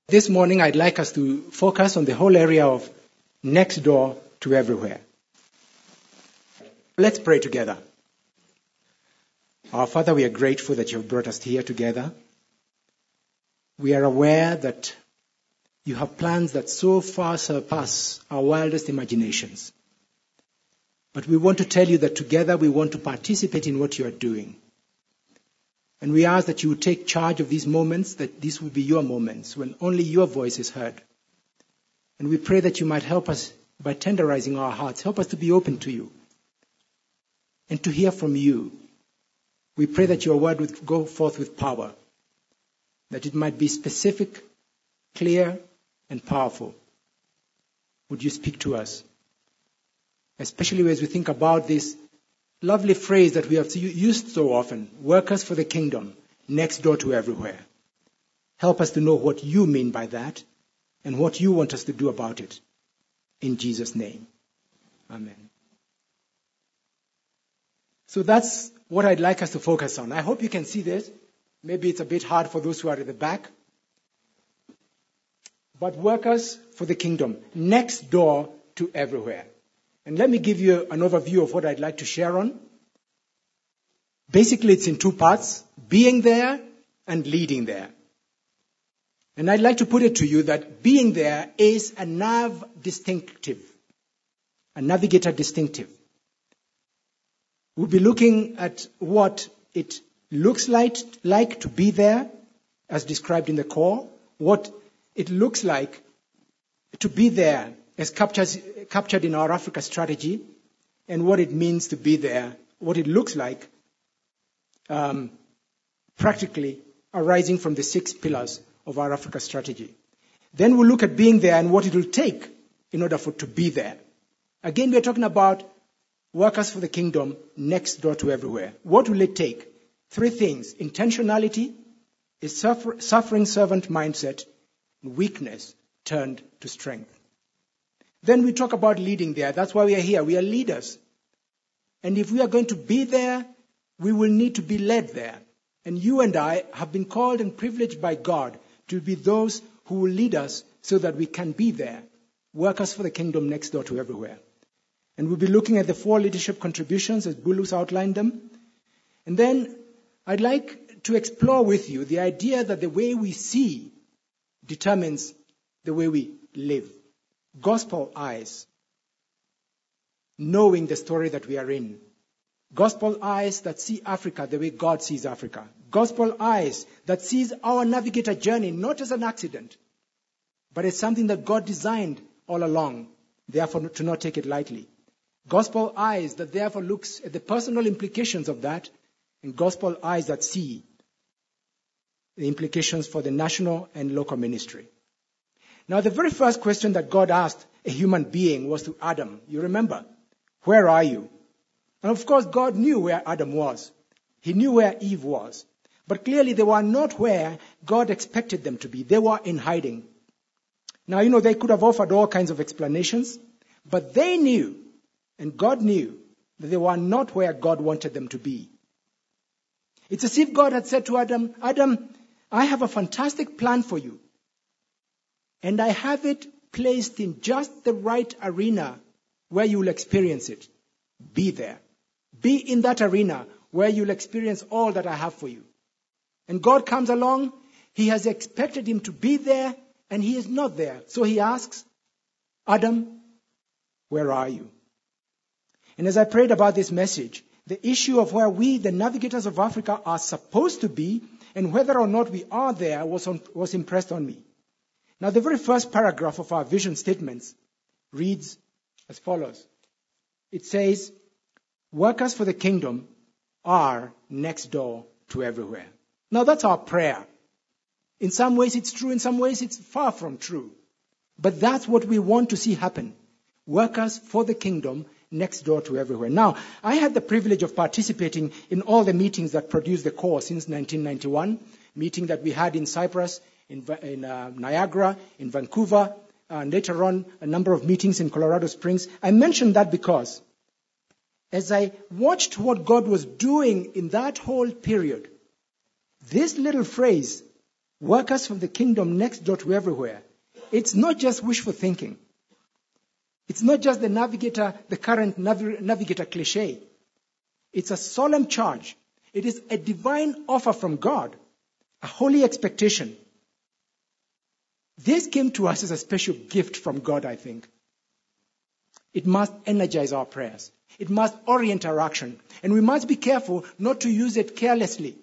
This morning, I'd like us to focus on the whole area of next door to everywhere. Let's pray together. Our Father, we are grateful that you've brought us here together. We are aware that you have plans that so far surpass our wildest imaginations. But we want to tell you that together we want to participate in what you are doing. And we ask that you would take charge of these moments, that these will be your moments when only your voice is heard. And we pray that you might help us by tenderizing our hearts. Help us to be open to you and to hear from you. We pray that your word would go forth with power, that it might be specific, clear, and powerful. Would you speak to us? Especially as we think about this lovely phrase that we have used so often, workers for the kingdom, next door to everywhere. Help us to know what you mean by that and what you want us to do about it. In Jesus' name. Amen. So that's what I'd like us to focus on. I hope you can see this. Maybe it's a bit hard for those who are at the back. But workers for the kingdom, next door to everywhere. And let me give you an overview of what I'd like to share on. Basically, it's in two parts, being there and leading there. And I'd like to put it to you that being there is a nav distinctive, a navigator distinctive. We'll be looking at what it looks like to be there, as described in the core, what it looks like to be there, as captured in our Africa strategy, and what it means to be there, what it looks like practically arising from the 6 pillars of our Africa strategy. Then we'll look at being there and what it will take in order to be there. Again, we're talking about workers for the kingdom next door to everywhere. What will it take? 3 things: intentionality, a suffering servant mindset, and weakness turned to strength. Then we talk about leading there. That's why we are here. We are leaders. And if we are going to be there, we will need to be led there. And you and I have been called and privileged by God to be those who will lead us so that we can be there. Workers for the kingdom next door to everywhere. And we'll be looking at the 4 leadership contributions as Bulus outlined them. And then I'd like to explore with you the idea that the way we see determines the way we live. Gospel eyes, knowing the story that we are in. Gospel eyes that see Africa the way God sees Africa. Gospel eyes that sees our navigator journey not as an accident, but as something that God designed all along, therefore to not take it lightly. Gospel eyes that therefore looks at the personal implications of that, and gospel eyes that see the implications for the national and local ministry. Now, the very first question that God asked a human being was to Adam. You remember? Where are you? And of course, God knew where Adam was. He knew where Eve was. But clearly, they were not where God expected them to be. They were in hiding. Now, they could have offered all kinds of explanations, but they knew, and God knew, that they were not where God wanted them to be. It's as if God had said to Adam, Adam, I have a fantastic plan for you. And I have it placed in just the right arena where you will experience it. Be there. Be in that arena where you'll experience all that I have for you. And God comes along. He has expected him to be there, and he is not there. So he asks, Adam, where are you? And as I prayed about this message, the issue of where we, the navigators of Africa, are supposed to be and whether or not we are there was impressed on me. Now, the very first paragraph of our vision statements reads as follows. It says, workers for the kingdom are next door to everywhere. Now, that's our prayer. In some ways it's true, in some ways it's far from true. But that's what we want to see happen. Workers for the kingdom next door to everywhere. Now, I had the privilege of participating in all the meetings that produced the core since 1991, meeting that we had in Cyprus, in Niagara, in Vancouver, and later on a number of meetings in Colorado Springs. I mentioned that because as I watched what God was doing in that whole period, this little phrase, workers from the kingdom next door to everywhere. It's not just wishful thinking. It's not just the current navigator cliche. It's a solemn charge. It is a divine offer from God, a holy expectation. This came to us as a special gift from God, I think. It must energize our prayers. It must orient our action. And we must be careful not to use it carelessly.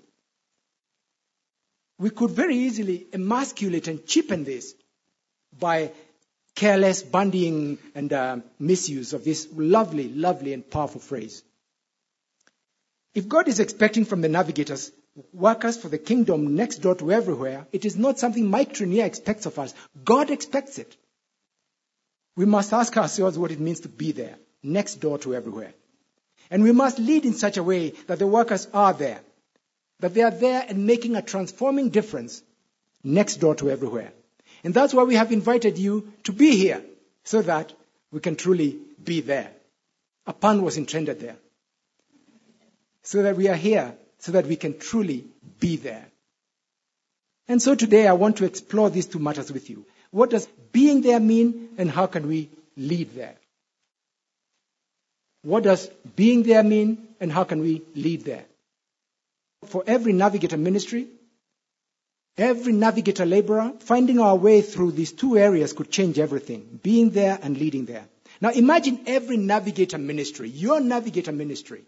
We could very easily emasculate and cheapen this by careless bandying and misuse of this lovely, lovely and powerful phrase. If God is expecting from the navigators workers for the kingdom next door to everywhere, it is not something Mike Trenier expects of us. God expects it. We must ask ourselves what it means to be there, next door to everywhere. And we must lead in such a way that the workers are there, that they are there and making a transforming difference next door to everywhere. And that's why we have invited you to be here, so that we can truly be there. A pun was intended there. So that we are here, so that we can truly be there. And so today I want to explore these two matters with you. What does being there mean, and how can we lead there? What does being there mean, and how can we lead there? For every navigator ministry, every navigator laborer, finding our way through these two areas could change everything, being there and leading there. Now imagine every navigator ministry, your navigator ministry,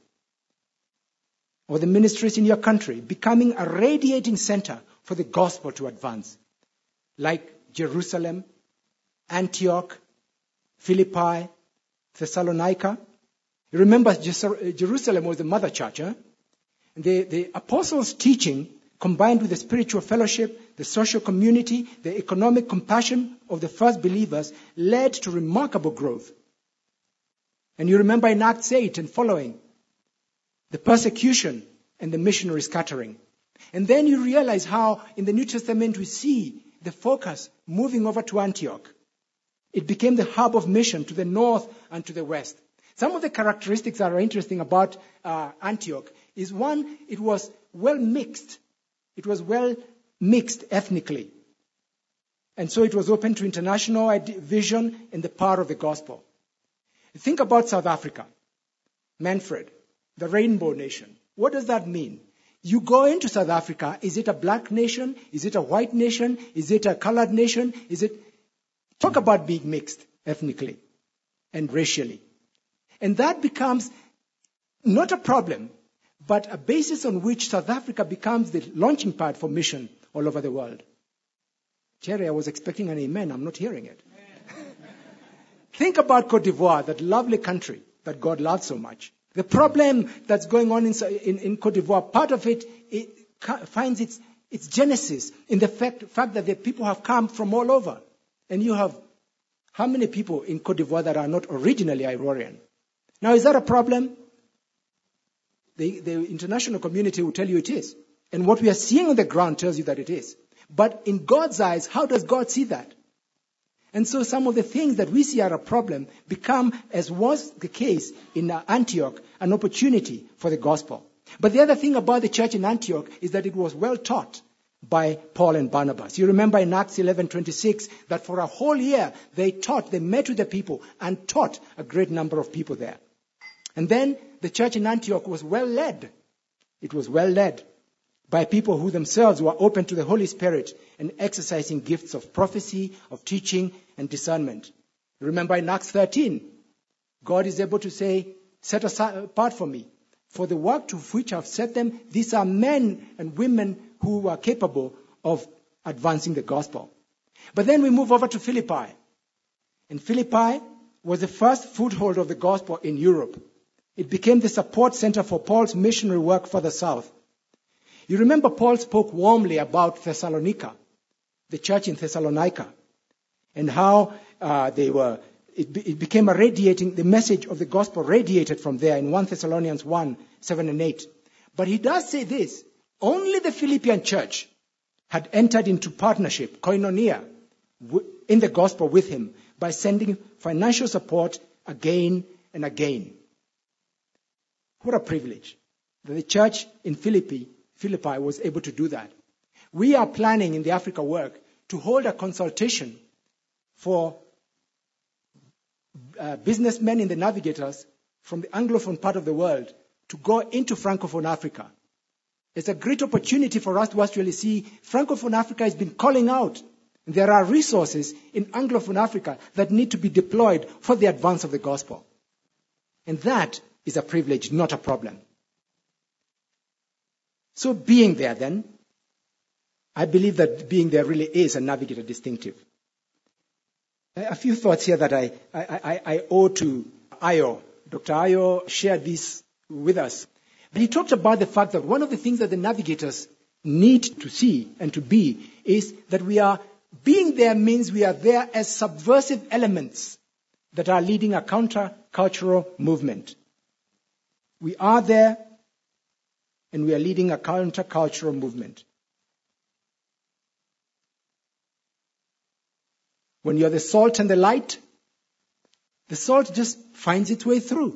or the ministries in your country, becoming a radiating center for the gospel to advance. Like Jerusalem, Antioch, Philippi, Thessalonica. You remember Jerusalem was the mother church. The apostles' teaching, combined with the spiritual fellowship, the social community, the economic compassion of the first believers, led to remarkable growth. And you remember in Acts 8 and following, the persecution and the missionary scattering. And then you realize how in the New Testament we see the focus moving over to Antioch. It became the hub of mission to the north and to the west. Some of the characteristics that are interesting about Antioch is, one, it was well mixed. It was well mixed ethnically. And so it was open to international vision and the power of the gospel. Think about South Africa, Manfred, the rainbow nation. What does that mean? You go into South Africa, is it a black nation? Is it a white nation? Is it a colored nation? Talk about being mixed ethnically and racially. And that becomes not a problem, but a basis on which South Africa becomes the launching pad for mission all over the world. Jerry, I was expecting an amen. I'm not hearing it. Think about Cote d'Ivoire, that lovely country that God loves so much. The problem that's going on in Cote d'Ivoire, part of it finds its genesis in the fact that the people have come from all over. And you have how many people in Cote d'Ivoire that are not originally Ivorian? Now, is that a problem? The international community will tell you it is. And what we are seeing on the ground tells you that it is. But in God's eyes, how does God see that? And so some of the things that we see are a problem become, as was the case in Antioch, an opportunity for the gospel. But the other thing about the church in Antioch is that it was well taught by Paul and Barnabas. You remember in Acts 11:26 that for a whole year they met with the people and taught a great number of people there. And then the church in Antioch was well led. It was well led by people who themselves were open to the Holy Spirit and exercising gifts of prophecy, of teaching, and discernment. Remember in Acts 13, God is able to say, set apart for me, for the work to which I've set them, these are men and women who are capable of advancing the gospel. But then we move over to Philippi. And Philippi was the first foothold of the gospel in Europe. It became the support center for Paul's missionary work further south. You remember Paul spoke warmly about Thessalonica, the church in Thessalonica, and how it became the message of the gospel radiated from there in 1 Thessalonians 1, 7 and 8. But he does say this, only the Philippian church had entered into partnership, koinonia, in the gospel with him by sending financial support again and again. What a privilege that the church in Philippi was able to do that. We are planning in the Africa work to hold a consultation for businessmen in the Navigators from the Anglophone part of the world to go into Francophone Africa. It's a great opportunity for us to actually see Francophone Africa has been calling out. There are resources in Anglophone Africa that need to be deployed for the advance of the gospel. And that is a privilege, not a problem. So being there then, I believe that being there really is a Navigator distinctive. A few thoughts here that I owe to Ayo. Dr. Ayo shared this with us. But he talked about the fact that one of the things that the Navigators need to see and to be is that we are being there means we are there as subversive elements that are leading a counter-cultural movement. We are there and we are leading a counter-cultural movement. When you're the salt and the light, the salt just finds its way through.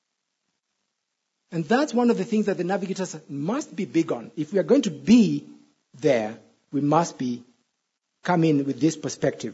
And that's one of the things that the Navigators must be big on. If we are going to be there, we must come in with this perspective.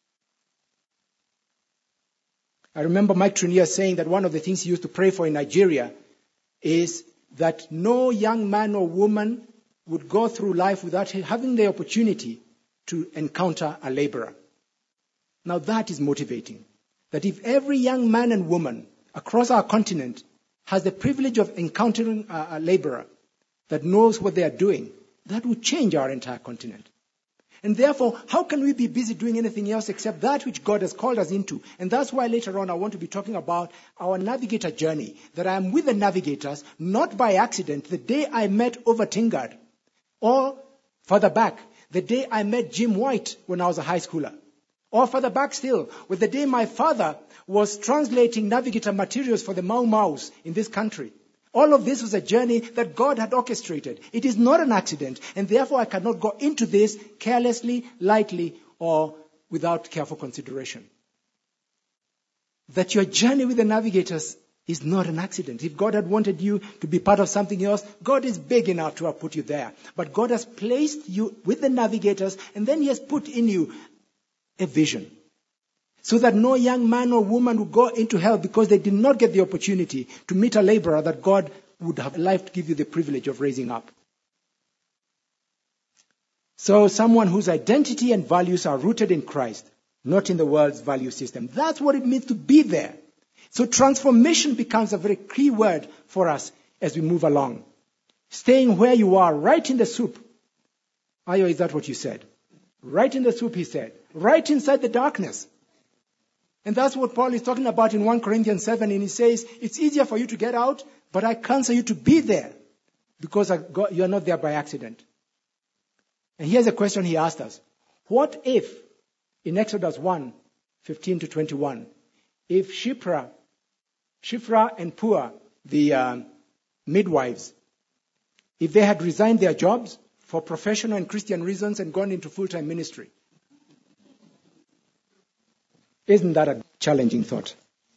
I remember Mike Trunier saying that one of the things he used to pray for in Nigeria is that no young man or woman would go through life without having the opportunity to encounter a laborer. Now that is motivating. That if every young man and woman across our continent has the privilege of encountering a laborer that knows what they are doing, that would change our entire continent. And therefore, how can we be busy doing anything else except that which God has called us into? And that's why later on I want to be talking about our Navigator journey, that I am with the Navigators, not by accident, the day I met Over Tingard, or further back, the day I met Jim White when I was a high schooler. Or further back still, with the day my father was translating Navigator materials for the Mau Maus in this country. All of this was a journey that God had orchestrated. It is not an accident, and therefore I cannot go into this carelessly, lightly, or without careful consideration. That your journey with the Navigators is not an accident. If God had wanted you to be part of something else, God is big enough to have put you there. But God has placed you with the Navigators, and then He has put in you a vision. So that no young man or woman would go into hell because they did not get the opportunity to meet a laborer that God would have liked to give you the privilege of raising up. So someone whose identity and values are rooted in Christ, not in the world's value system. That's what it means to be there. So transformation becomes a very key word for us as we move along. Staying where you are, right in the soup. Ayo, is that what you said? Right in the soup, he said. Right inside the darkness. And that's what Paul is talking about in 1 Corinthians 7. And he says, it's easier for you to get out, but I counsel you to be there because you are not there by accident. And here's a question he asked us. What if, in Exodus 1, 15 to 21, if Shiphrah and Puah, the midwives, if they had resigned their jobs for professional and Christian reasons and gone into full-time ministry? Isn't that a challenging thought?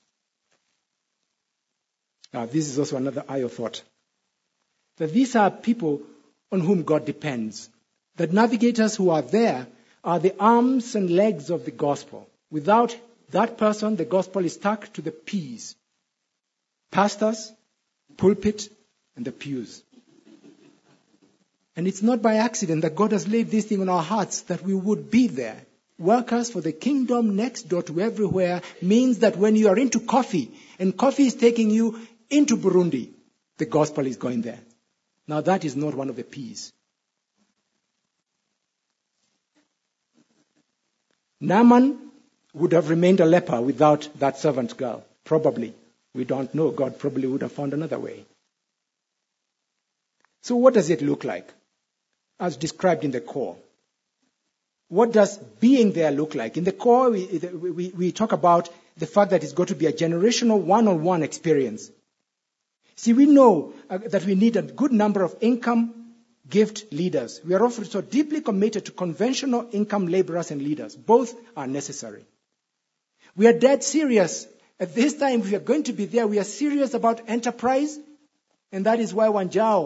Now, this is also another Ayo thought. That these are people on whom God depends. That navigators who are there are the arms and legs of the gospel. Without that person, the gospel is stuck to the P's. Pastors, pulpit, and the pews. And it's not by accident that God has laid this thing on our hearts that we would be there. Workers for the kingdom next door to everywhere means that when you are into coffee, and coffee is taking you into Burundi, the gospel is going there. Now that is not one of the P's. Naaman would have remained a leper without that servant girl. Probably. We don't know. God probably would have found another way. So what does it look like? As described in the core. What does being there look like? In the core, we talk about the fact that it's got to be a generational one-on-one experience. See, we know that we need a good number of income gift leaders. We are often so deeply committed to conventional income laborers and leaders. Both are necessary. We are dead serious. At this time, if we are going to be there, we are serious about enterprise. And that is why Wanjao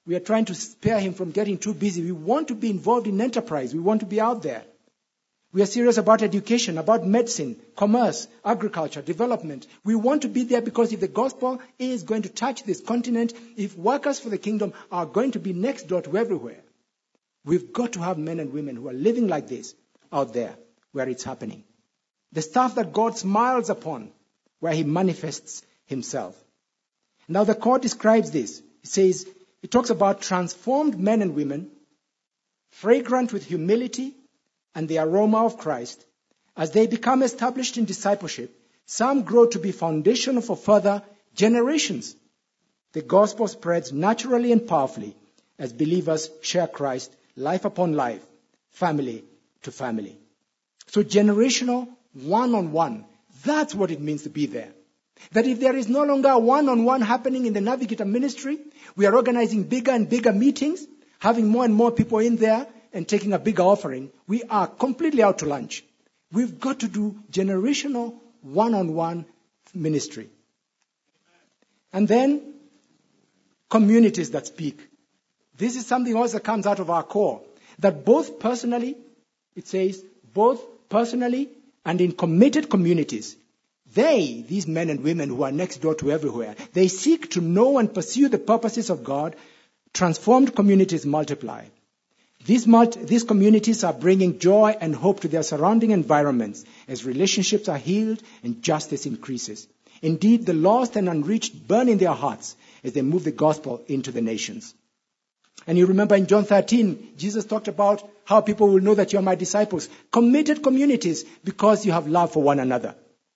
We are trying to spare him from getting too busy. We want to be involved in enterprise. We want to be out there. We are serious about education, about medicine, commerce, agriculture, development. We want to be there because if the gospel is going to touch this continent, if workers for the kingdom are going to be next door to everywhere, we've got to have men and women who are living like this out there where it's happening. The stuff that God smiles upon, where he manifests himself. Now the court describes this. It talks about transformed men and women, fragrant with humility and the aroma of Christ. As they become established in discipleship, some grow to be foundational for further generations. The gospel spreads naturally and powerfully as believers share Christ life upon life, family to family. So generational, one-on-one, that's what it means to be there. That if there is no longer a one-on-one happening in the Navigator ministry, we are organizing bigger and bigger meetings, having more and more people in there and taking a bigger offering, we are completely out to lunch. We've got to do generational one-on-one ministry. And then communities that speak. This is something else that comes out of our core. That both personally, it says, both personally and in committed communities, these men and women who are next door to everywhere, they seek to know and pursue the purposes of God. Transformed communities multiply. These communities are bringing joy and hope to their surrounding environments as relationships are healed and justice increases. Indeed, the lost and unreached burn in their hearts as they move the gospel into the nations. And you remember in John 13, Jesus talked about how people will know that you are my disciples. Committed communities because you have love for one another.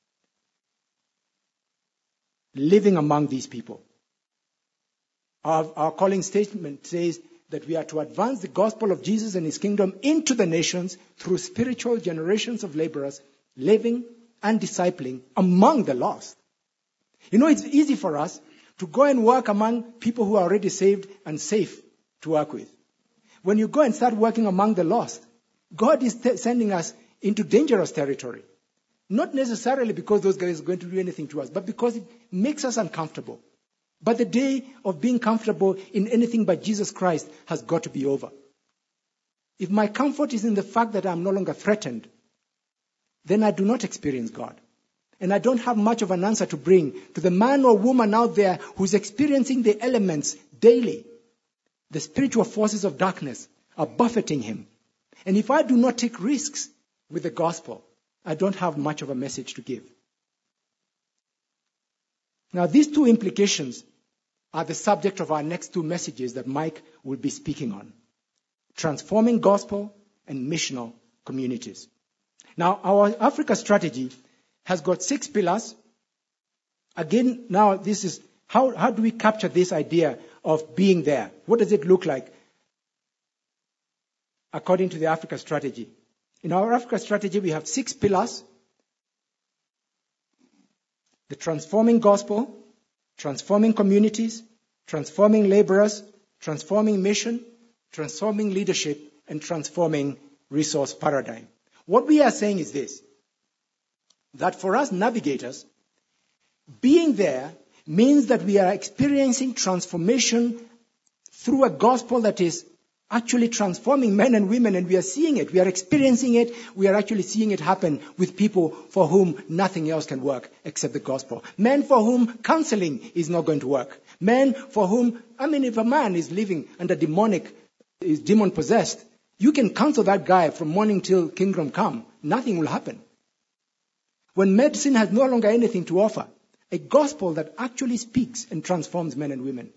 Living among these people. Our calling statement says that we are to advance the gospel of Jesus and his kingdom into the nations through spiritual generations of laborers, living and discipling among the lost. You know, it's easy for us to go and work among people who are already saved and safe to work with. When you go and start working among the lost, God is sending us into dangerous territory. Not necessarily because those guys are going to do anything to us, but because it makes us uncomfortable. But the day of being comfortable in anything but Jesus Christ has got to be over. If my comfort is in the fact that I'm no longer threatened, then I do not experience God. And I don't have much of an answer to bring to the man or woman out there who's experiencing the elements daily. The spiritual forces of darkness are buffeting him. And if I do not take risks with the gospel, I don't have much of a message to give. Now, these two implications are the subject of our next two messages that Mike will be speaking on. Transforming gospel and missional communities. Now, our Africa strategy has got 6 pillars. Again, now this is, how do we capture this idea of being there? What does it look like according to the Africa strategy? In our Africa strategy, we have 6 pillars. The transforming gospel, transforming communities, transforming laborers, transforming mission, transforming leadership, and transforming resource paradigm. What we are saying is this, that for us navigators, being there means that we are experiencing transformation through a gospel that is actually transforming men and women, and we are seeing it. We are experiencing it. We are actually seeing it happen with people for whom nothing else can work except the gospel. Men for whom counseling is not going to work. Men for whom, if a man is living under is demon possessed, you can counsel that guy from morning till kingdom come. Nothing will happen. When medicine has no longer anything to offer, a gospel that actually speaks and transforms men and women.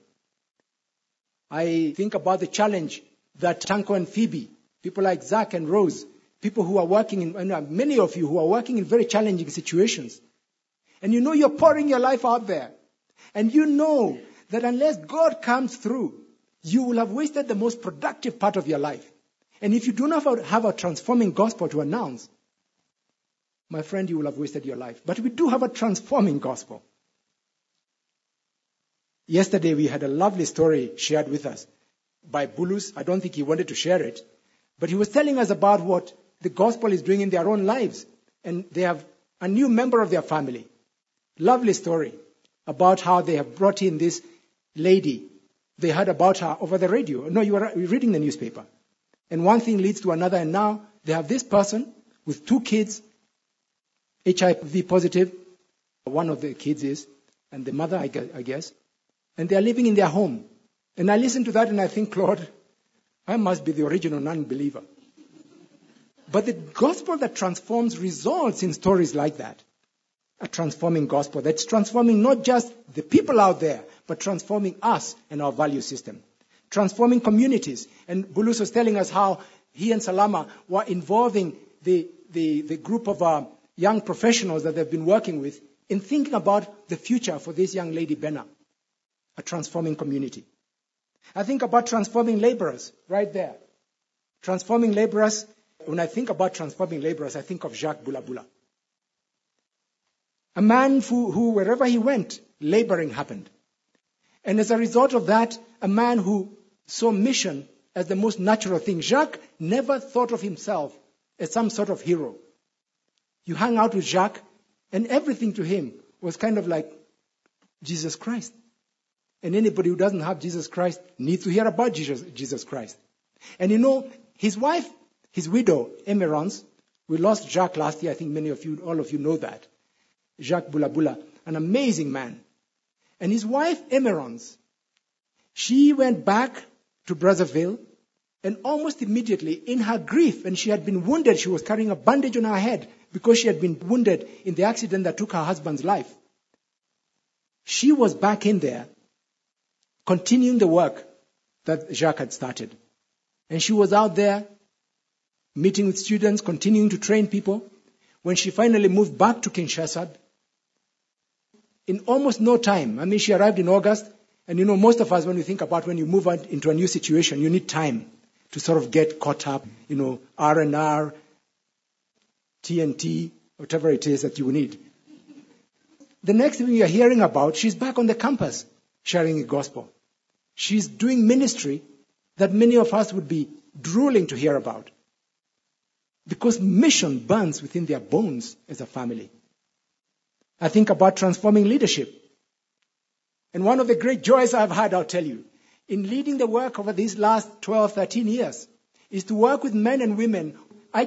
I think about the challenge that Tanko and Phoebe, people like Zach and Rose, people who are working many of you who are working in very challenging situations. And you know you're pouring your life out there. And you know that unless God comes through, you will have wasted the most productive part of your life. And if you do not have a transforming gospel to announce, my friend, you will have wasted your life. But we do have a transforming gospel. Yesterday we had a lovely story shared with us by Bulus. I don't think he wanted to share it. But he was telling us about what the gospel is doing in their own lives. And they have a new member of their family. Lovely story about how they have brought in this lady They heard about her over the radio. No, you were reading the newspaper. And one thing leads to another, and now they have this person with 2 kids, HIV positive. One of the kids is, and the mother, I guess. And they are living in their home. And I listen to that and I think, Lord, I must be the original non-believer. But the gospel that transforms results in stories like that. A transforming gospel that's transforming not just the people out there, but transforming us and our value system. Transforming communities. And Bulus was telling us how he and Salama were involving the group of young professionals that they've been working with in thinking about the future for this young lady, Benna. A transforming community. I think about transforming laborers right there. Transforming laborers. When I think about transforming laborers, I think of Jacques Bulabula. A man who, wherever he went, laboring happened. And as a result of that, a man who saw mission as the most natural thing. Jacques never thought of himself as some sort of hero. You hang out with Jacques, and everything to him was kind of like Jesus Christ. And anybody who doesn't have Jesus Christ needs to hear about Jesus Christ. And you know, his wife, his widow, Emerance, we lost Jacques last year. I think all of you know that. Jacques Bulabula, an amazing man. And his wife, Emerance, she went back to Brazzaville, and almost immediately, in her grief, and she had been wounded, she was carrying a bandage on her head because she had been wounded in the accident that took her husband's life. She was back in there, continuing the work that Jacques had started. And she was out there, meeting with students, continuing to train people. When she finally moved back to Kinshasa, in almost no time, I mean, she arrived in August, and you know, most of us, when we think about when you move out into a new situation, you need time to sort of get caught up, you know, R&R, TNT, whatever it is that you need. The next thing you're hearing about, she's back on the campus sharing the gospel. She's doing ministry that many of us would be drooling to hear about. Because mission burns within their bones as a family. I think about transforming leadership. And one of the great joys I've had, I'll tell you, in leading the work over these last 12, 13 years, is to work with men and women. I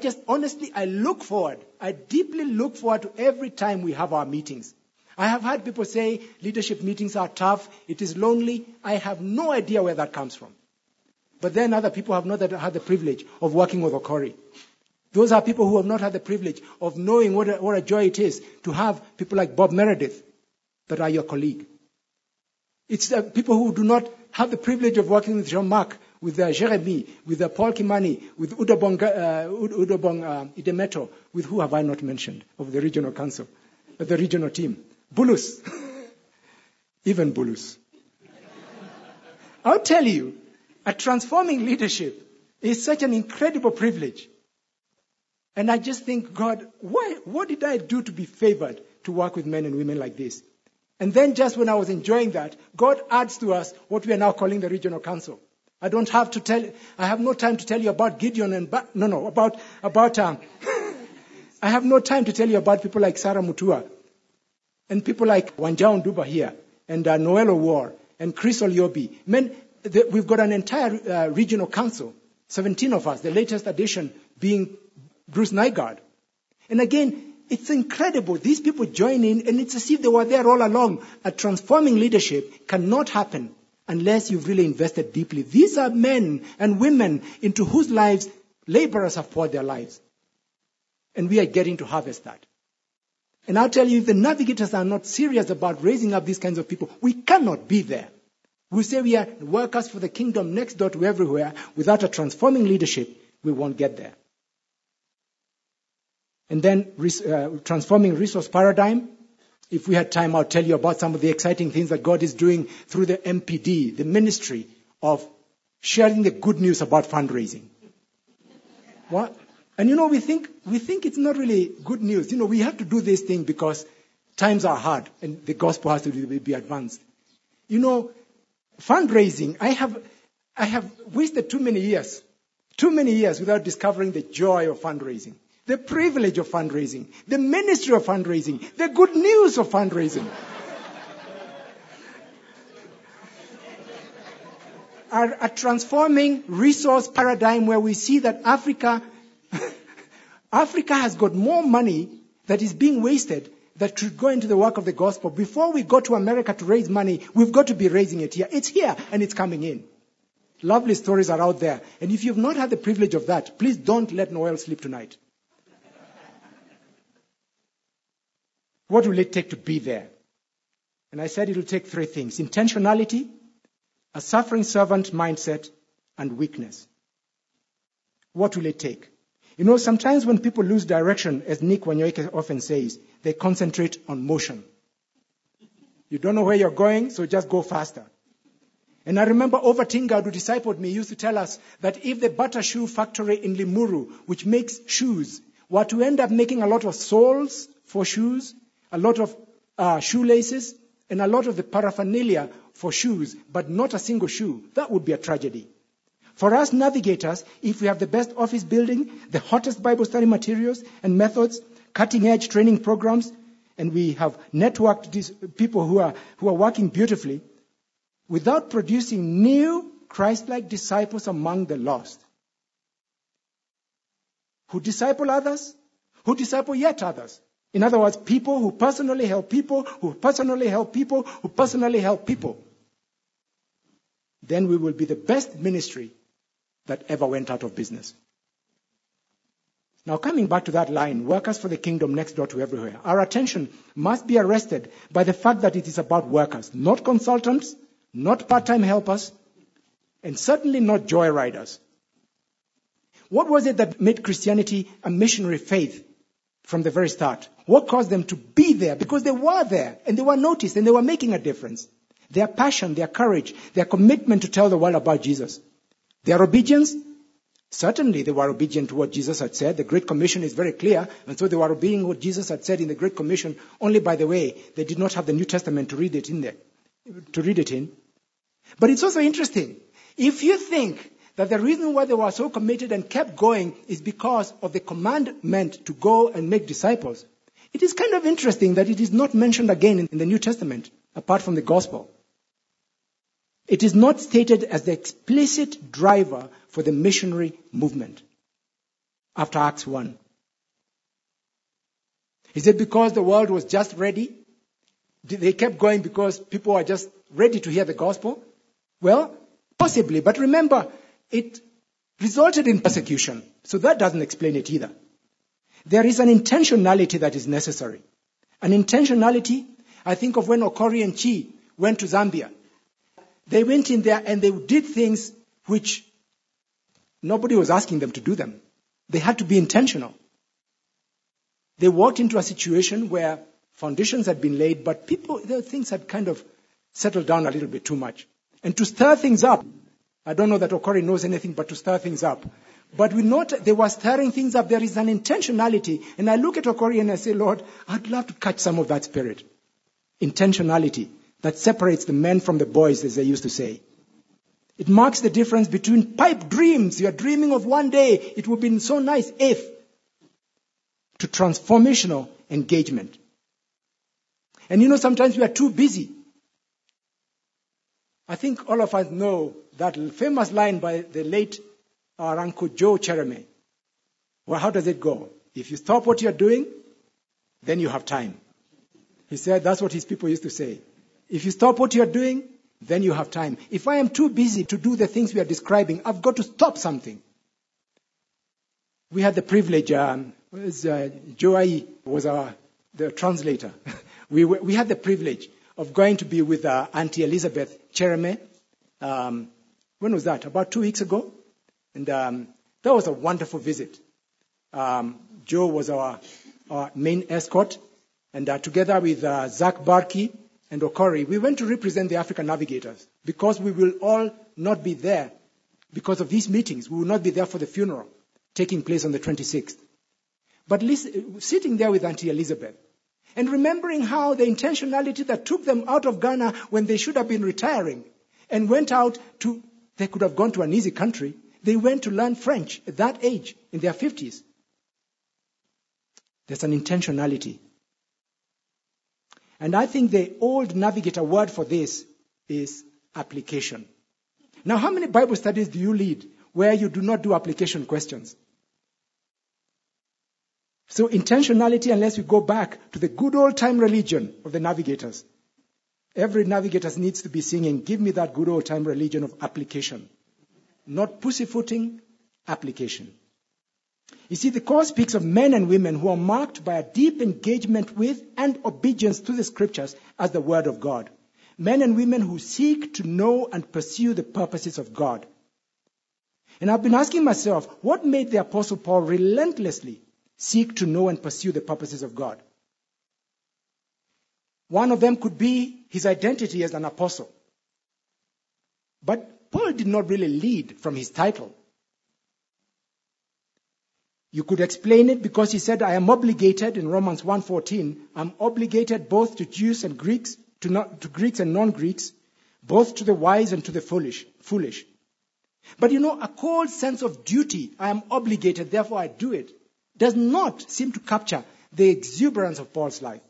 deeply look forward to every time we have our meetings. I have had people say leadership meetings are tough, it is lonely. I have no idea where that comes from. But then other people have not had the privilege of working with Okori. Those are people who have not had the privilege of knowing what a joy it is to have people like Bob Meredith that are your colleague. It's the people who do not have the privilege of working with Jean-Marc, with Jeremy, with Paul Kimani, with Udobong Idemeto, with who have I not mentioned of the regional council, the regional team. Bulus. Even Bulus. I'll tell you, a transforming leadership is such an incredible privilege. And I just think, God, what did I do to be favored to work with men and women like this? And then just when I was enjoying that, God adds to us what we are now calling the regional council. I have no time to tell you about Gideon I have no time to tell you about people like Sarah Mutua and people like Wanjao Nduba here and Noel War and Chris Oliobi. We've got an entire regional council, 17 of us, the latest addition being Bruce Nygaard. And again, it's incredible. These people join in, and it's as if they were there all along. A transforming leadership cannot happen unless you've really invested deeply. These are men and women into whose lives laborers have poured their lives. And we are getting to harvest that. And I'll tell you, if the navigators are not serious about raising up these kinds of people, we cannot be there. We say we are workers for the kingdom next door to everywhere. Without a transforming leadership, we won't get there. And then transforming resource paradigm. If we had time, I'll tell you about some of the exciting things that God is doing through the MPD, the ministry of sharing the good news about fundraising. What? And you know, we think it's not really good news. You know, we have to do this thing because times are hard and the gospel has to be advanced. You know, fundraising, I have wasted too many years without discovering the joy of fundraising. The privilege of fundraising, the ministry of fundraising, the good news of fundraising. a transforming resource paradigm where we see that Africa has got more money that is being wasted that should go into the work of the gospel. Before we go to America to raise money, we've got to be raising it here. It's here and it's coming in. Lovely stories are out there. And if you've not had the privilege of that, please don't let Noel sleep tonight. What will it take to be there? And I said it will take three things: intentionality, a suffering servant mindset, and weakness. What will it take? You know, sometimes when people lose direction, as Nick Wanyoike often says, they concentrate on motion. You don't know where you're going, so just go faster. And I remember Over Tingard, who discipled me, used to tell us that if the Bata Shoe factory in Limuru, which makes shoes, were to end up making a lot of soles for shoes, a lot of shoelaces, and a lot of the paraphernalia for shoes, but not a single shoe, that would be a tragedy. For us navigators, if we have the best office building, the hottest Bible study materials and methods, cutting-edge training programs, and we have networked these people who are working beautifully, without producing new Christ-like disciples among the lost, who disciple others, who disciple yet others. In other words, people who personally help people, who personally help people, who personally help people. Then we will be the best ministry that ever went out of business. Now, coming back to that line, workers for the kingdom next door to everywhere, our attention must be arrested by the fact that it is about workers, not consultants, not part-time helpers, and certainly not joyriders. What was it that made Christianity a missionary faith from the very start? What caused them to be there? Because they were there, and they were noticed, and they were making a difference. Their passion, their courage, their commitment to tell the world about Jesus. Their obedience, certainly they were obedient to what Jesus had said. The Great Commission is very clear, and so they were obeying what Jesus had said in the Great Commission. Only, by the way, they did not have the New Testament to read it in. But it's also interesting. If you think that the reason why they were so committed and kept going is because of the commandment to go and make disciples, it is kind of interesting that it is not mentioned again in the New Testament, apart from the gospel. It is not stated as the explicit driver for the missionary movement after Acts 1. Is it because the world was just ready? They kept going because people were just ready to hear the gospel? Well, possibly. But remember, it resulted in persecution. So that doesn't explain it either. There is an intentionality that is necessary. An intentionality, I think of when Okori and Chi went to Zambia. They went in there and they did things which nobody was asking them to do them. They had to be intentional. They walked into a situation where foundations had been laid, but things had kind of settled down a little bit too much. And to stir things up, I don't know that Okori knows anything but to stir things up. But they were stirring things up. There is an intentionality. And I look at Okori and I say, Lord, I'd love to catch some of that spirit. Intentionality that separates the men from the boys, as they used to say. It marks the difference between pipe dreams. You are dreaming of one day. It would be so nice if, to transformational engagement. And you know, sometimes we are too busy. I think all of us know that famous line by the late our Uncle Joe Chereme. Well, how does it go? If you stop what you're doing, then you have time. He said that's what his people used to say. If you stop what you're doing, then you have time. If I am too busy to do the things we are describing, I've got to stop something. We had the privilege, Joai was the translator. We had the privilege of going to be with Auntie Elizabeth Chereme. When was that? About 2 weeks ago. And that was a wonderful visit. Joe was our main escort. And together with Zach Barkey and Okori, we went to represent the African Navigators because we will all not be there because of these meetings. We will not be there for the funeral taking place on the 26th. But sitting there with Auntie Elizabeth and remembering how the intentionality that took them out of Ghana when they should have been retiring and went out they could have gone to an easy country. They went to learn French at that age, in their 50s. There's an intentionality. And I think the old navigator word for this is application. Now, how many Bible studies do you lead where you do not do application questions? So intentionality, unless we go back to the good old time religion of the navigators. Every navigator needs to be singing, give me that good old time religion of application. Not pussyfooting, application. You see, the course speaks of men and women who are marked by a deep engagement with and obedience to the scriptures as the word of God. Men and women who seek to know and pursue the purposes of God. And I've been asking myself, what made the Apostle Paul relentlessly seek to know and pursue the purposes of God? One of them could be his identity as an apostle. But Paul did not really lead from his title. You could explain it because he said, I am obligated, in Romans 1:14, I'm obligated both to Jews and Greeks, to Greeks and non-Greeks, both to the wise and to the foolish. But a cold sense of duty, I am obligated, therefore I do it, does not seem to capture the exuberance of Paul's life.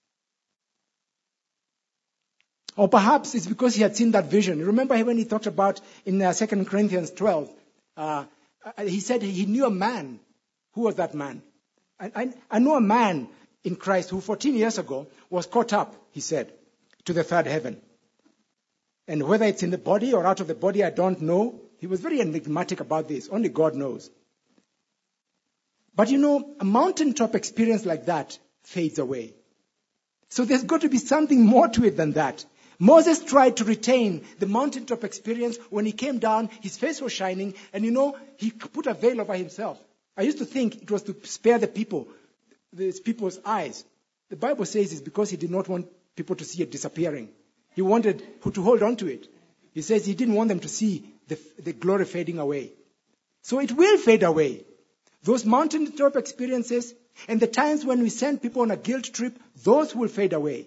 Or perhaps it's because he had seen that vision. Remember when he talked about in 2 Corinthians 12, he said he knew a man. Who was that man? I know a man in Christ who 14 years ago was caught up, he said, to the third heaven. And whether it's in the body or out of the body, I don't know. He was very enigmatic about this. Only God knows. But a mountaintop experience like that fades away. So there's got to be something more to it than that. Moses tried to retain the mountaintop experience. When he came down, his face was shining, and he put a veil over himself. I used to think it was to spare these people's eyes. The Bible says it's because he did not want people to see it disappearing. He wanted to hold on to it. He says he didn't want them to see the glory fading away. So it will fade away. Those mountaintop experiences and the times when we send people on a guilt trip, those will fade away.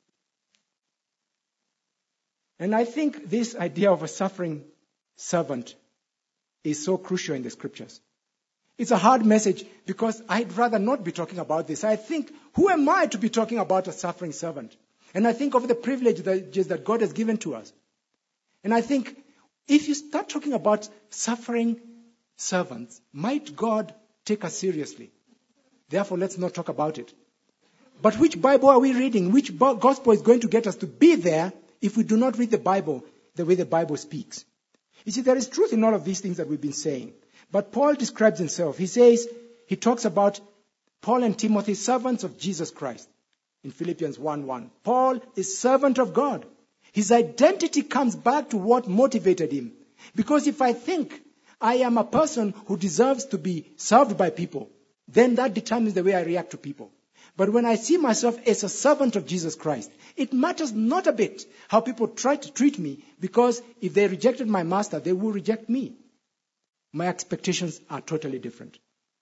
And I think this idea of a suffering servant is so crucial in the scriptures. It's a hard message because I'd rather not be talking about this. I think, who am I to be talking about a suffering servant? And I think of the privileges that God has given to us. And I think, if you start talking about suffering servants, might God take us seriously? Therefore, let's not talk about it. But which Bible are we reading? Which gospel is going to get us to be there if we do not read the Bible the way the Bible speaks? You see, there is truth in all of these things that we've been saying. But Paul describes himself. He talks about Paul and Timothy, servants of Jesus Christ, in Philippians 1:1. Paul is servant of God. His identity comes back to what motivated him. Because if I think I am a person who deserves to be served by people, then that determines the way I react to people. But when I see myself as a servant of Jesus Christ, it matters not a bit how people try to treat me, because if they rejected my master, they will reject me. My expectations are totally different.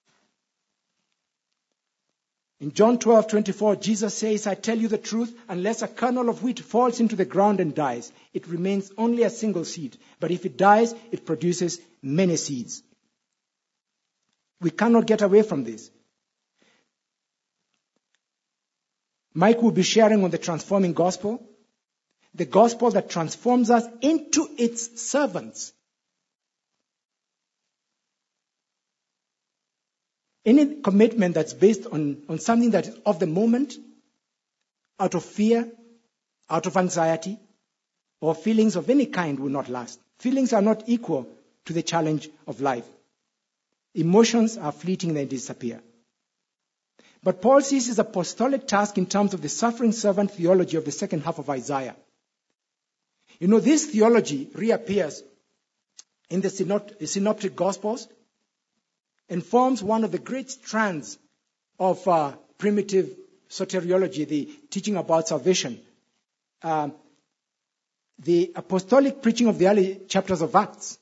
In John 12:24, Jesus says, I tell you the truth, unless a kernel of wheat falls into the ground and dies, it remains only a single seed. But if it dies, it produces many seeds. We cannot get away from this. Mike will be sharing on the transforming gospel, the gospel that transforms us into its servants. Any commitment that's based on something that is of the moment, out of fear, out of anxiety, or feelings of any kind will not last. Feelings are not equal to the challenge of life. Emotions are fleeting and they disappear. But Paul sees his apostolic task in terms of the suffering servant theology of the second half of Isaiah. This theology reappears in the synoptic gospels and forms one of the great strands of primitive soteriology, the teaching about salvation. The apostolic preaching of the early chapters of Acts.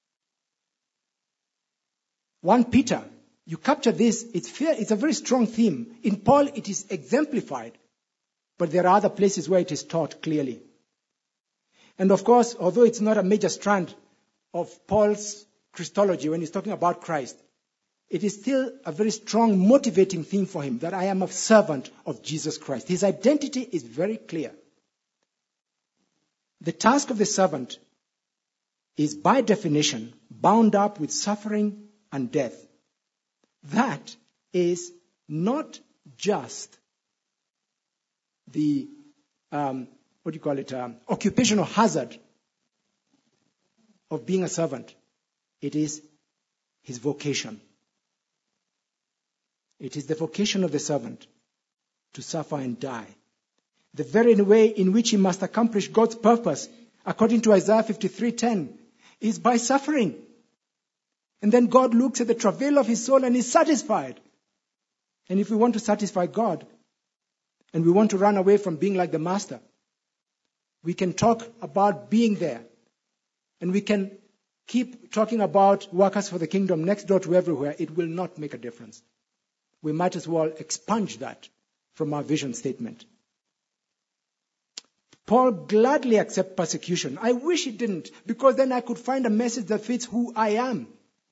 1 Peter, you capture this, it's a very strong theme. In Paul, it is exemplified, but there are other places where it is taught clearly. And of course, although it's not a major strand of Paul's Christology when he's talking about Christ, it is still a very strong motivating theme for him, that I am a servant of Jesus Christ. His identity is very clear. The task of the servant is by definition bound up with suffering and death. That is not just the, occupational hazard of being a servant. It is his vocation. It is the vocation of the servant to suffer and die. The very way in which he must accomplish God's purpose, according to Isaiah 53:10, is by suffering. And then God looks at the travail of his soul and is satisfied. And if we want to satisfy God, and we want to run away from being like the master, we can talk about being there. And we can keep talking about workers for the kingdom next door to everywhere. It will not make a difference. We might as well expunge that from our vision statement. Paul gladly accepts persecution. I wish he didn't, because then I could find a message that fits who I am.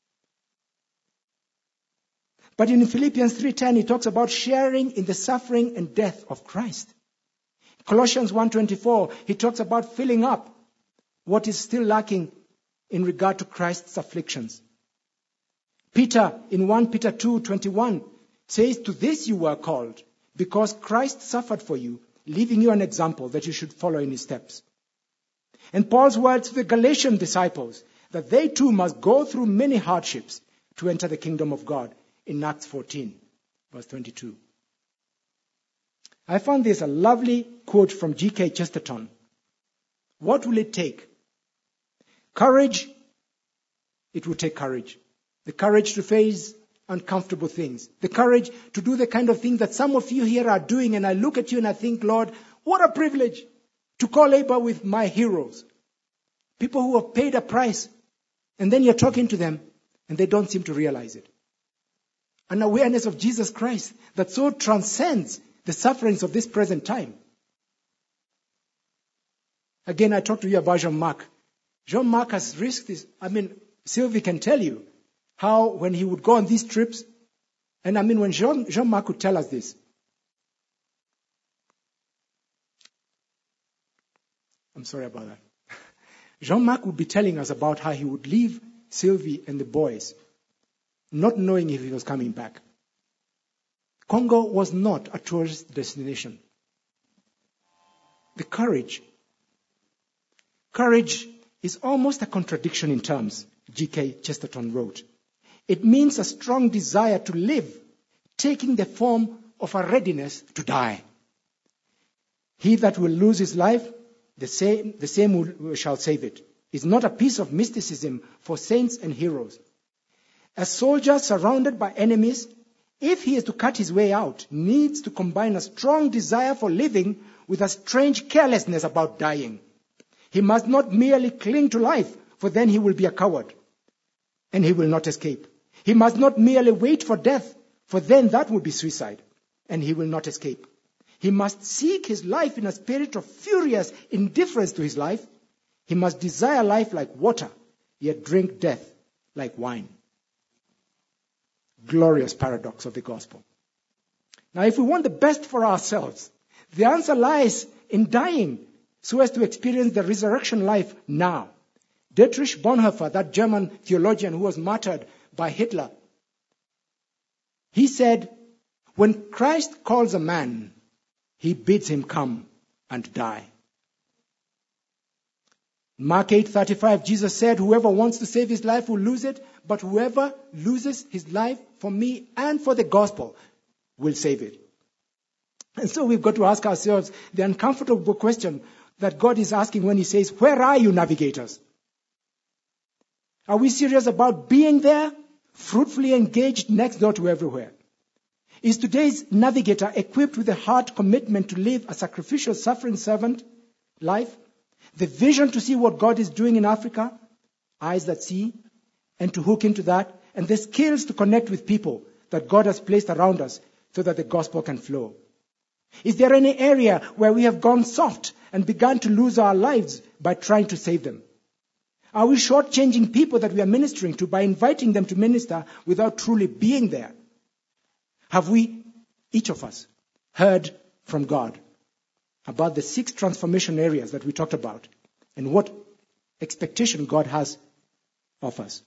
But in Philippians 3:10, he talks about sharing in the suffering and death of Christ. Colossians 1:24, he talks about filling up what is still lacking in regard to Christ's afflictions. Peter, in 1 Peter 2:21, says, "To this you were called, because Christ suffered for you, leaving you an example that you should follow in his steps." And Paul's words to the Galatian disciples, that they too must go through many hardships to enter the kingdom of God, in Acts 14, verse 22. I found this a lovely quote from G.K. Chesterton. What will it take? Courage. It will take courage. The courage to face uncomfortable things. The courage to do the kind of thing that some of you here are doing, and I look at you and I think, Lord, what a privilege to co-labor with my heroes. People who have paid a price. And then you're talking to them and they don't seem to realize it. An awareness of Jesus Christ that so transcends the sufferings of this present time. Again, I talked to you about Jean-Marc. Jean-Marc has risked this. Sylvie can tell you how when he would go on these trips, and when Jean-Marc would tell us this. I'm sorry about that. Jean-Marc would be telling us about how he would leave Sylvie and the boys, not knowing if he was coming back. Congo was not a tourist destination. The courage. Courage is almost a contradiction in terms, G.K. Chesterton wrote. It means a strong desire to live, taking the form of a readiness to die. He that will lose his life, the same shall save it. It's not a piece of mysticism for saints and heroes. A soldier surrounded by enemies, if he is to cut his way out, needs to combine a strong desire for living with a strange carelessness about dying. He must not merely cling to life, for then he will be a coward, and he will not escape. He must not merely wait for death, for then that will be suicide, and he will not escape. He must seek his life in a spirit of furious indifference to his life. He must desire life like water, yet drink death like wine. Glorious paradox of the gospel. Now, if we want the best for ourselves, the answer lies in dying so as to experience the resurrection life now. Dietrich Bonhoeffer, that German theologian who was martyred by Hitler, he said, when Christ calls a man, he bids him come and die. Mark 8:35, Jesus said, whoever wants to save his life will lose it, but whoever loses his life for me and for the gospel will save it. And so we've got to ask ourselves the uncomfortable question that God is asking when he says, where are you, navigators? Are we serious about being there, fruitfully engaged next door to everywhere? Is today's navigator equipped with a heart commitment to live a sacrificial, suffering servant life? The vision to see what God is doing in Africa, eyes that see, and to hook into that, and the skills to connect with people that God has placed around us so that the gospel can flow. Is there any area where we have gone soft and begun to lose our lives by trying to save them? Are we shortchanging people that we are ministering to by inviting them to minister without truly being there? Have we, each of us, heard from God about the 6 transformation areas that we talked about and what expectation God has of us.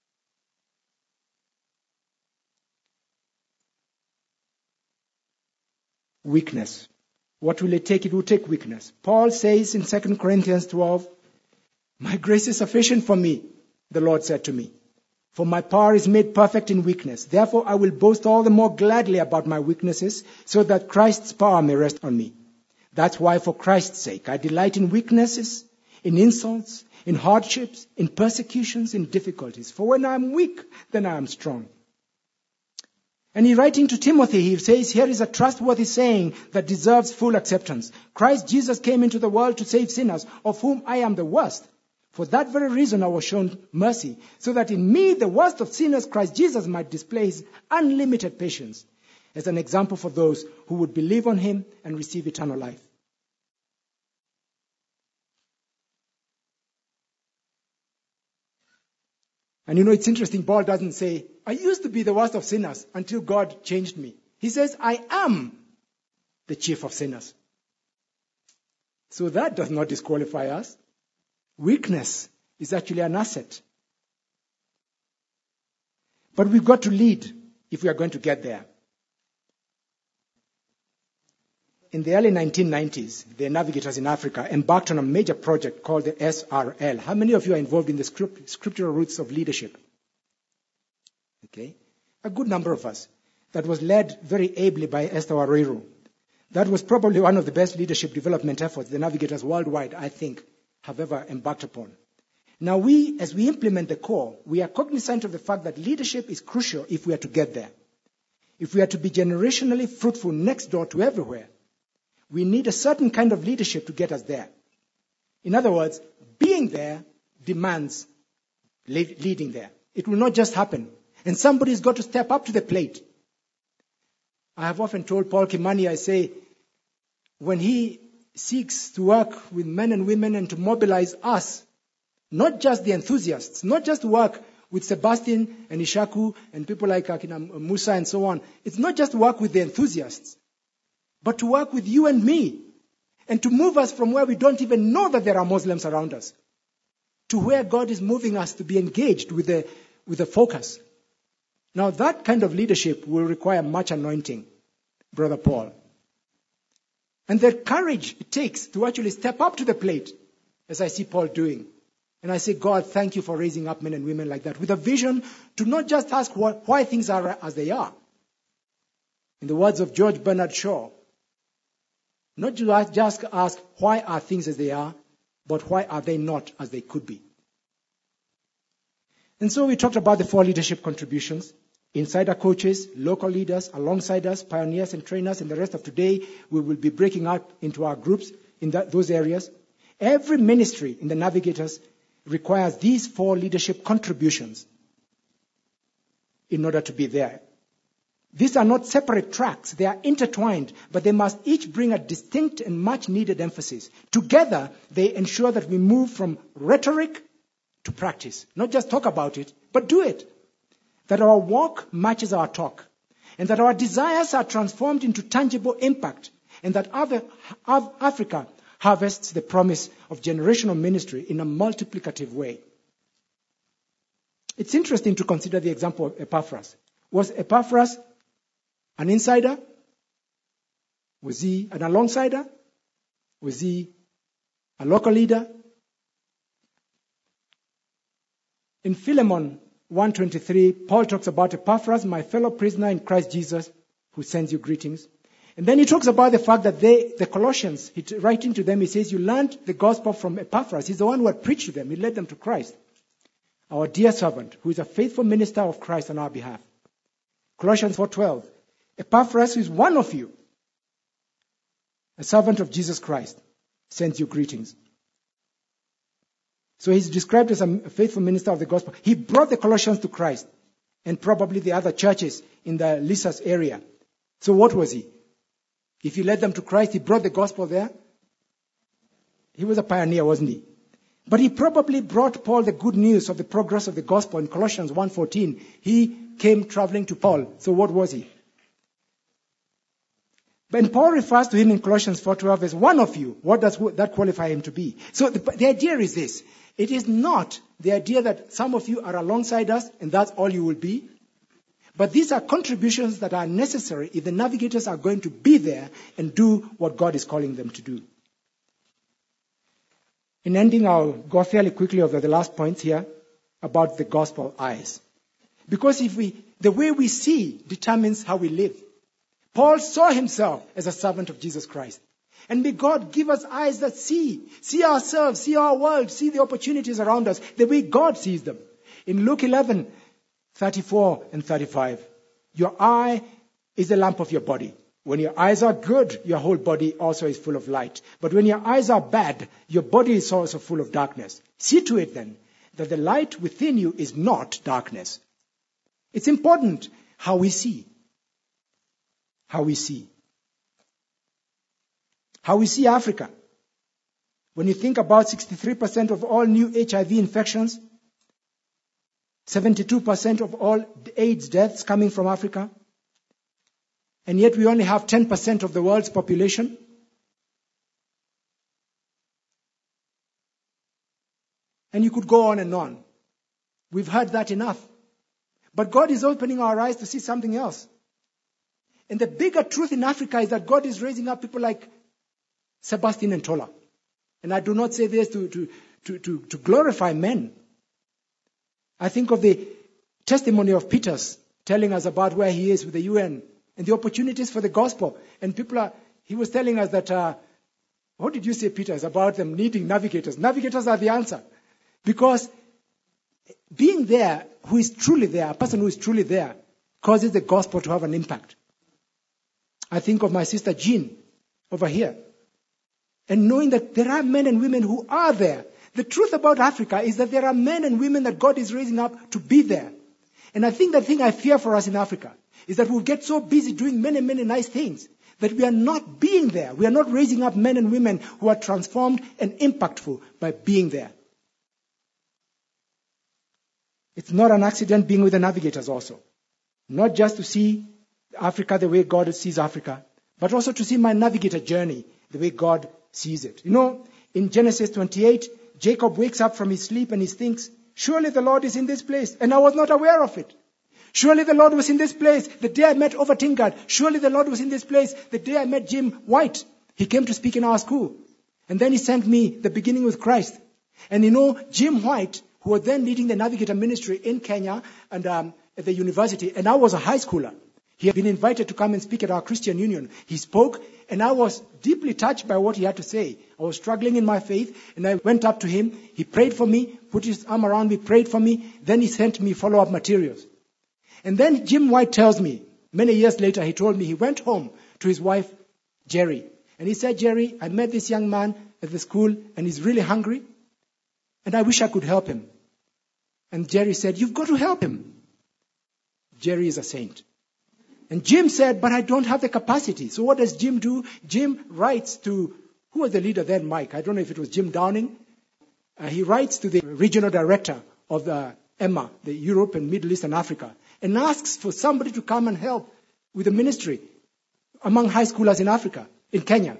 Weakness. What will it take? It will take weakness. Paul says in 2 Corinthians 12, "My grace is sufficient for me," the Lord said to me. "For my power is made perfect in weakness. Therefore I will boast all the more gladly about my weaknesses, so that Christ's power may rest on me. That's why for Christ's sake I delight in weaknesses, in insults, in hardships, in persecutions, in difficulties. For when I am weak, then I am strong." And he writing to Timothy, he says, "Here is a trustworthy saying that deserves full acceptance. Christ Jesus came into the world to save sinners, of whom I am the worst. For that very reason I was shown mercy, so that in me, the worst of sinners, Christ Jesus might display his unlimited patience as an example for those who would believe on him and receive eternal life." And it's interesting, Paul doesn't say, "I used to be the worst of sinners until God changed me." He says, "I am the chief of sinners." So that does not disqualify us. Weakness is actually an asset. But we've got to lead if we are going to get there. In the early 1990s, the navigators in Africa embarked on a major project called the SRL. How many of you are involved in the scriptural roots of leadership? Okay. A good number of us. That was led very ably by Esther Wareru. That was probably one of the best leadership development efforts the navigators worldwide, I think, have ever embarked upon. Now as we implement the core, we are cognizant of the fact that leadership is crucial if we are to get there. If we are to be generationally fruitful next door to everywhere, we need a certain kind of leadership to get us there. In other words, being there demands leading there. It will not just happen. And somebody's got to step up to the plate. I have often told Paul Kimani, I say, when he seeks to work with men and women and to mobilize us, not just the enthusiasts, not just work with Sebastian and Ishaku and people like Musa and so on. It's not just work with the enthusiasts, but to work with you and me, and to move us from where we don't even know that there are Muslims around us, to where God is moving us to be engaged with the focus. Now that kind of leadership will require much anointing, Brother Paul. And the courage it takes to actually step up to the plate, as I see Paul doing. And I say, God, thank you for raising up men and women like that, with a vision to not just ask why things are as they are. In the words of George Bernard Shaw, not to just ask why are things as they are, but why are they not as they could be. And so we talked about the 4 leadership contributions. Insider coaches, local leaders, alongside us, pioneers and trainers, and the rest of today, we will be breaking out into our groups in those areas. Every ministry in the Navigators requires these 4 leadership contributions in order to be there. These are not separate tracks, they are intertwined, but they must each bring a distinct and much needed emphasis. Together, they ensure that we move from rhetoric to practice. Not just talk about it, but do it. That our walk matches our talk, and that our desires are transformed into tangible impact, and that Africa harvests the promise of generational ministry in a multiplicative way. It's interesting to consider the example of Epaphras. Was Epaphras an insider? Was he an alongsider? Was he a local leader? In Philemon 1:23, Paul talks about Epaphras, my fellow prisoner in Christ Jesus, who sends you greetings. And then he talks about the fact that the Colossians, writing to them, he says, you learned the gospel from Epaphras. He's the one who had preached to them. He led them to Christ. Our dear servant, who is a faithful minister of Christ on our behalf. Colossians 4:12, Epaphras, who is one of you, a servant of Jesus Christ, sends you greetings. So he's described as a faithful minister of the gospel. He brought the Colossians to Christ, and probably the other churches in the Lyssus area. So what was he? If he led them to Christ, he brought the gospel there. He was a pioneer, wasn't he? But he probably brought Paul the good news of the progress of the gospel in Colossians 1:14. He came traveling to Paul. So what was he? But Paul refers to him in Colossians 4:12 as one of you. What does that qualify him to be? So the idea is this. It is not the idea that some of you are alongside us and that's all you will be. But these are contributions that are necessary if the navigators are going to be there and do what God is calling them to do. In ending, I'll go fairly quickly over the last points here about the gospel eyes. Because the way we see determines how we live. Paul saw himself as a servant of Jesus Christ. And may God give us eyes that see ourselves, see our world, see the opportunities around us, the way God sees them. In Luke 11:34 and 35, your eye is the lamp of your body. When your eyes are good, your whole body also is full of light. But when your eyes are bad, your body is also full of darkness. See to it then that the light within you is not darkness. It's important how we see. How we see. How we see Africa. When you think about 63% of all new HIV infections, 72% of all AIDS deaths coming from Africa, and yet we only have 10% of the world's population. And you could go on and on. We've heard that enough. But God is opening our eyes to see something else. And the bigger truth in Africa is that God is raising up people like Sebastian and Tola. And I do not say this to glorify men. I think of the testimony of Peter's telling us about where he is with the UN and the opportunities for the gospel. And he was telling us that, what did you say, Peter? It's about them needing navigators. Navigators are the answer. Because being there, who is truly there, a person who is truly there, causes the gospel to have an impact. I think of my sister Jean over here. And knowing that there are men and women who are there. The truth about Africa is that there are men and women that God is raising up to be there. And I think the thing I fear for us in Africa is that we'll get so busy doing many, many nice things that we are not being there. We are not raising up men and women who are transformed and impactful by being there. It's not an accident being with the navigators also. Not just to see Africa the way God sees Africa, but also to see my navigator journey the way God sees it. You know, in Genesis 28, Jacob wakes up from his sleep and he thinks, surely the Lord is in this place, and I was not aware of it. Surely the Lord was in this place the day I met Over Tingard. Surely the Lord was in this place the day I met Jim White. He came to speak in our school. And then he sent me the beginning with Christ. And you know, Jim White, who was then leading the Navigator ministry in Kenya and at the university, and I was a high schooler. He had been invited to come and speak at our Christian Union. He spoke, and I was deeply touched by what he had to say. I was struggling in my faith, and I went up to him. He prayed for me, put his arm around me, prayed for me. Then he sent me follow-up materials. And then Jim White tells me, many years later, he told me he went home to his wife, Jerry. And he said, Jerry, I met this young man at the school, and he's really hungry, and I wish I could help him. And Jerry said, you've got to help him. Jerry is a saint. And Jim said, but I don't have the capacity. So what does Jim do? Jim writes to, who was the leader then, Mike? I don't know if it was Jim Downing. He writes to the regional director of the EMA, the Europe and Middle East and Africa, and asks for somebody to come and help with the ministry among high schoolers in Africa, in Kenya.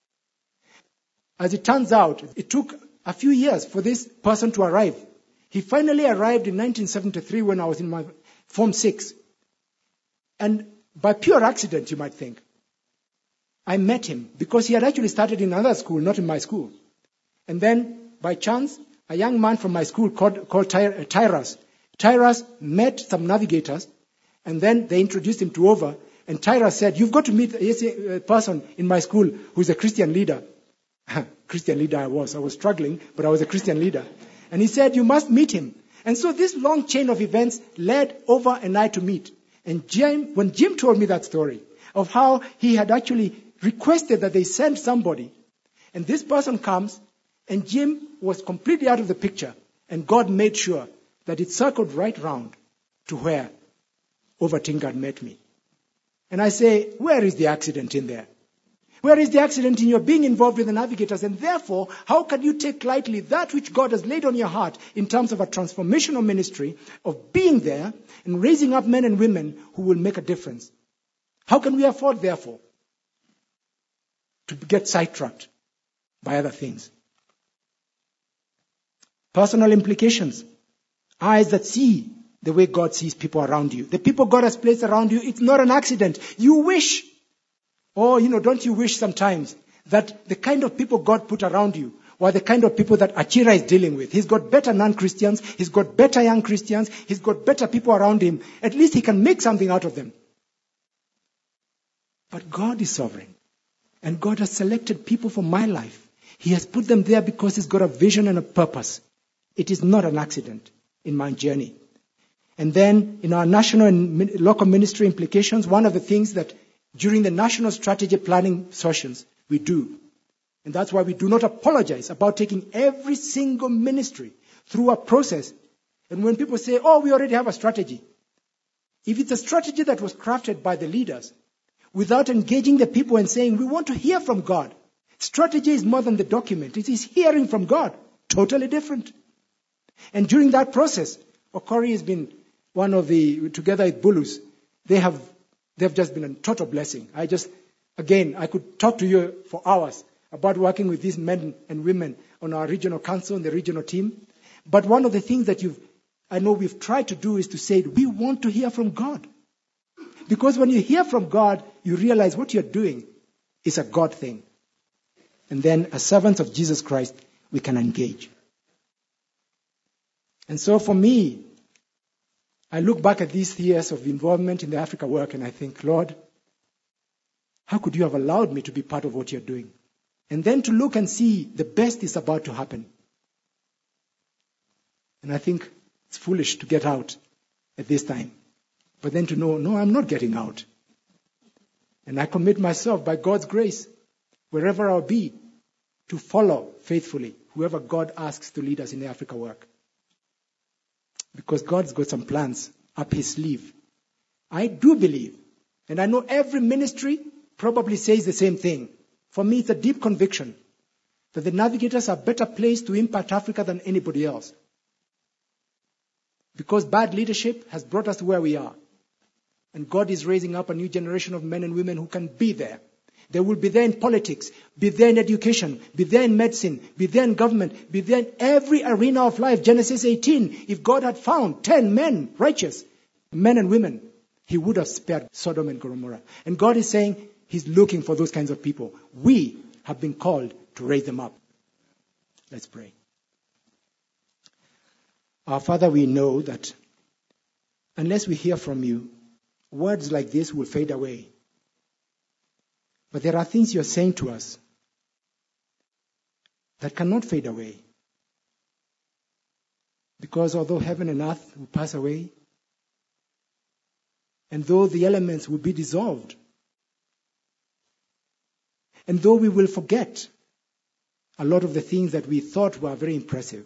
As it turns out, it took a few years for this person to arrive. He finally arrived in 1973 when I was in my Form 6. And by pure accident, you might think, I met him because he had actually started in another school, not in my school. And then, by chance, a young man from my school called Tyrus. Tyrus met some navigators, and then they introduced him to Over. And Tyrus said, you've got to meet a person in my school who's a Christian leader. Christian leader I was struggling, but I was a Christian leader. And he said, you must meet him. And so this long chain of events led Over and I to meet. And when Jim told me that story of how he had actually requested that they send somebody, and this person comes, and Jim was completely out of the picture, and God made sure that it circled right round to where Over Tingard met me. And I say, where is the accident in there? Where is the accident in your being involved with the navigators? And therefore, how can you take lightly that which God has laid on your heart in terms of a transformational ministry of being there and raising up men and women who will make a difference? How can we afford, therefore, to get sidetracked by other things? Personal implications. Eyes that see the way God sees people around you. The people God has placed around you, it's not an accident. You wish, don't you wish sometimes that the kind of people God put around you were the kind of people that Achira is dealing with. He's got better non-Christians. He's got better young Christians. He's got better people around him. At least he can make something out of them. But God is sovereign. And God has selected people for my life. He has put them there because He's got a vision and a purpose. It is not an accident in my journey. And then in our national and local ministry implications, one of the things that during the national strategy planning sessions we do, and that's why we do not apologize about taking every single ministry through a process. And when people say, we already have a strategy. If it's a strategy that was crafted by the leaders, without engaging the people and saying, we want to hear from God. Strategy is more than the document. It is hearing from God. Totally different. And during that process, Okori has been one of together with Bulus, they have just been a total blessing. I could talk to you for hours about working with these men and women on our regional council and the regional team. But one of the things that I know we've tried to do is to say, we want to hear from God. Because when you hear from God, you realize what you're doing is a God thing. And then as servants of Jesus Christ, we can engage. And so for me, I look back at these years of involvement in the Africa work and I think, Lord, how could you have allowed me to be part of what you're doing? And then to look and see the best is about to happen. And I think it's foolish to get out at this time. But then to know, no, I'm not getting out. And I commit myself by God's grace, wherever I'll be, to follow faithfully whoever God asks to lead us in the Africa work. Because God's got some plans up His sleeve. I do believe, and I know every ministry probably says the same thing. For me, it's a deep conviction that the navigators are better placed to impact Africa than anybody else. Because bad leadership has brought us to where we are. And God is raising up a new generation of men and women who can be there. They will be there in politics, be there in education, be there in medicine, be there in government, be there in every arena of life. Genesis 18, if God had found 10 men, righteous men and women, He would have spared Sodom and Gomorrah. And God is saying He's looking for those kinds of people. We have been called to raise them up. Let's pray. Our Father, we know that unless we hear from You, words like this will fade away. But there are things You're saying to us that cannot fade away. Because although heaven and earth will pass away, and though the elements will be dissolved, and though we will forget a lot of the things that we thought were very impressive,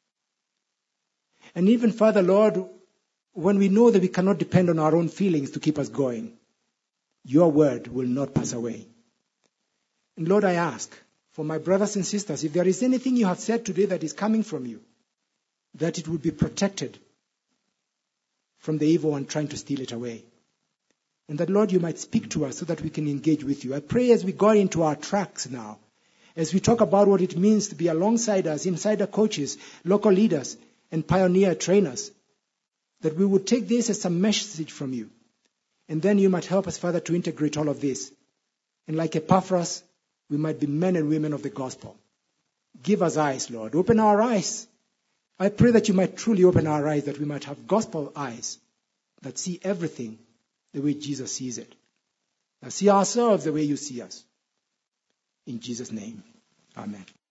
and even further, Lord, when we know that we cannot depend on our own feelings to keep us going, Your word will not pass away. And Lord, I ask for my brothers and sisters, if there is anything You have said today that is coming from You, that it would be protected from the evil one trying to steal it away. And that, Lord, You might speak to us so that we can engage with You. I pray as we go into our tracks now, as we talk about what it means to be alongside us, insider coaches, local leaders, and pioneer trainers, that we would take this as a message from You. And then You might help us, Father, to integrate all of this. And like Epaphras, we might be men and women of the gospel. Give us eyes, Lord. Open our eyes. I pray that You might truly open our eyes, that we might have gospel eyes that see everything the way Jesus sees it. That see ourselves the way You see us. In Jesus' name, amen.